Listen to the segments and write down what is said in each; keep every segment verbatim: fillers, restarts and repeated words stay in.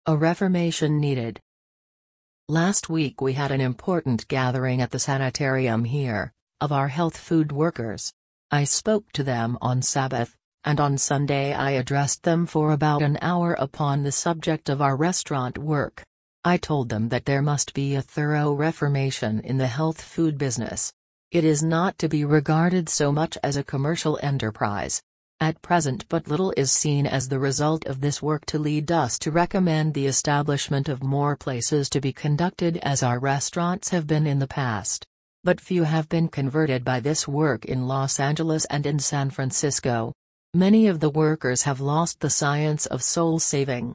A reformation needed. Last week we had an important gathering at the sanitarium here, of our health food workers. I spoke to them on Sabbath, and on Sunday I addressed them for about an hour upon the subject of our restaurant work. I told them that there must be a thorough reformation in the health food business. It is not to be regarded so much as a commercial enterprise. At present but little is seen as the result of this work to lead us to recommend the establishment of more places to be conducted as our restaurants have been in the past. But few have been converted by this work in Los Angeles and in San Francisco. Many of the workers have lost the science of soul saving.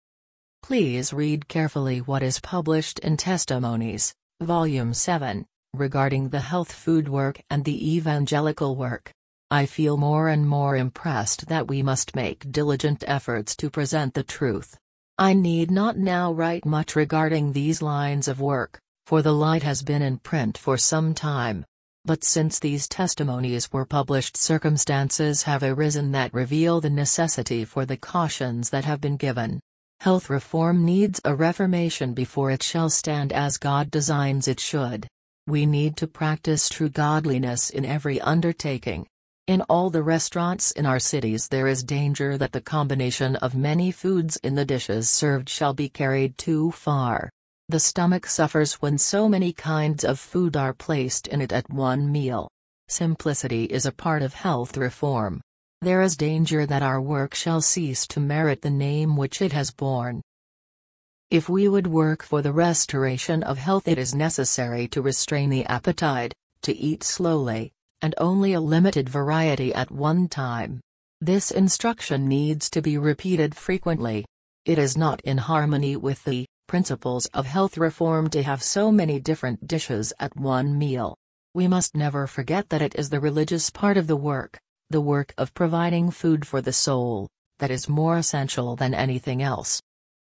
Please read carefully what is published in Testimonies, Volume seven, regarding the health food work and the evangelical work. I feel more and more impressed that we must make diligent efforts to present the truth. I need not now write much regarding these lines of work, for the light has been in print for some time. But since these testimonies were published, circumstances have arisen that reveal the necessity for the cautions that have been given. Health reform needs a reformation before it shall stand as God designs it should. We need to practice true godliness in every undertaking. In all the restaurants in our cities there is danger that the combination of many foods in the dishes served shall be carried too far. The stomach suffers when so many kinds of food are placed in it at one meal. Simplicity is a part of health reform. There is danger that our work shall cease to merit the name which it has borne. If we would work for the restoration of health, it is necessary to restrain the appetite, to eat slowly, and only a limited variety at one time. This instruction needs to be repeated frequently. It is not in harmony with the principles of health reform to have so many different dishes at one meal. We must never forget that it is the religious part of the work, the work of providing food for the soul, that is more essential than anything else.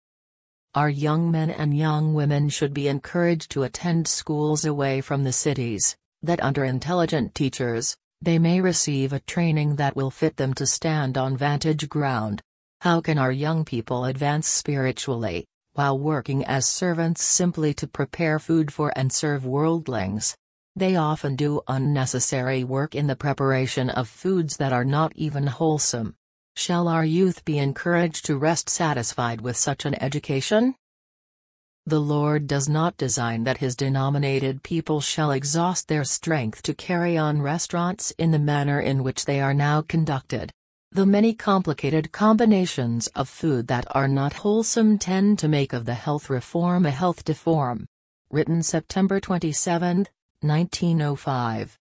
Our young men and young women should be encouraged to attend schools away from the cities, that under intelligent teachers, they may receive a training that will fit them to stand on vantage ground. How can our young people advance spiritually, while working as servants simply to prepare food for and serve worldlings? They often do unnecessary work in the preparation of foods that are not even wholesome. Shall our youth be encouraged to rest satisfied with such an education? The Lord does not design that His denominated people shall exhaust their strength to carry on restaurants in the manner in which they are now conducted. The many complicated combinations of food that are not wholesome tend to make of the health reform a health deform. Written September twenty-seventh, nineteen oh five.